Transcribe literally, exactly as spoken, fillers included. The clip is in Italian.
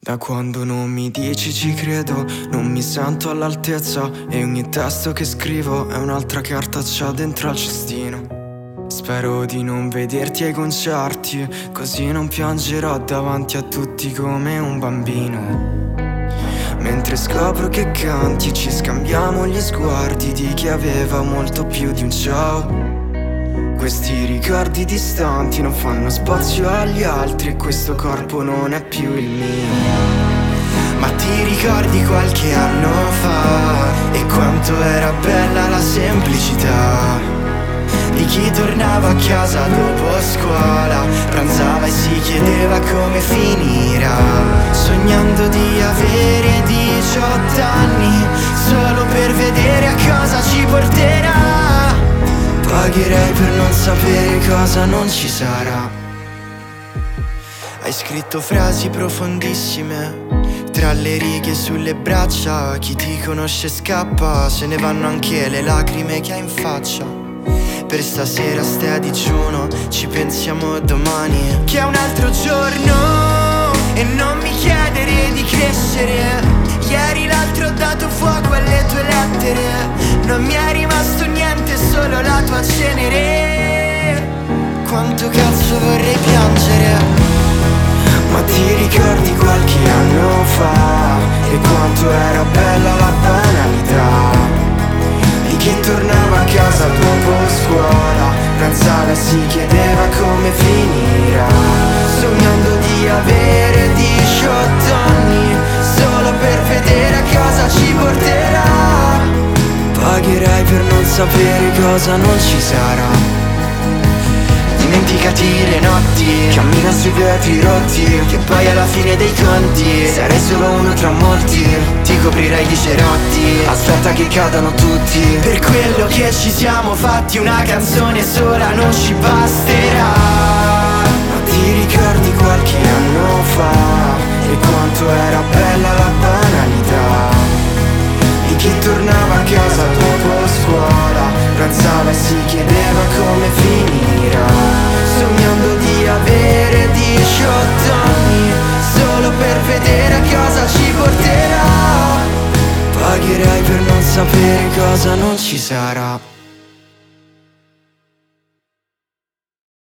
Da quando non mi dici ci credo, non mi sento all'altezza e ogni testo che scrivo è un'altra cartaccia dentro al cestino. Spero di non vederti ai concerti, così non piangerò davanti a tutti come un bambino. Mentre scopro che canti ci scambiamo gli sguardi di chi aveva molto più di un ciao. Questi ricordi distanti non fanno spazio agli altri e questo corpo non è più il mio. Ma ti ricordi qualche anno fa e quanto era bella la semplicità di chi tornava a casa dopo scuola, pranzava e si chiedeva come finirà, sognando di avere diciotto anni solo per vedere a cosa ci porterà. Pagherei per non sapere cosa non ci sarà. Hai scritto frasi profondissime tra le righe sulle braccia. Chi ti conosce scappa, se ne vanno anche le lacrime che hai in faccia. Per stasera stai a digiuno, ci pensiamo domani, che è un altro giorno. E non mi chiedere di crescere. Ieri l'altro ho dato fuoco alle tue lettere. Non mi è rimasto niente, solo la tua cenere. Quanto cazzo vorrei piangere. Ma ti ricordi qualche anno fa e quanto era bella la banalità di chi tornava a casa dopo scuola, pranzava e si chiedeva come finirà, sognando di avere diciotto anni solo per vedere a cosa ci porterà. Pagherei per non sapere cosa non ci sarà. Dimenticati le notti, cammina sui vetri rotti, che poi alla fine dei conti sarai solo uno tra molti. Ti coprirai di cerotti, aspetta che cadano tutti. Per quello che ci siamo fatti una canzone sola non ci basterà. Ma ti ricordi qualche anno fa e quanto era bella la banalità di chi tornava a casa dopo scuola, pranzava e si chiedeva come finirà, sognando di avere diciotto anni solo per vedere a cosa ci porterà. Pagherei per non sapere cosa non ci sarà.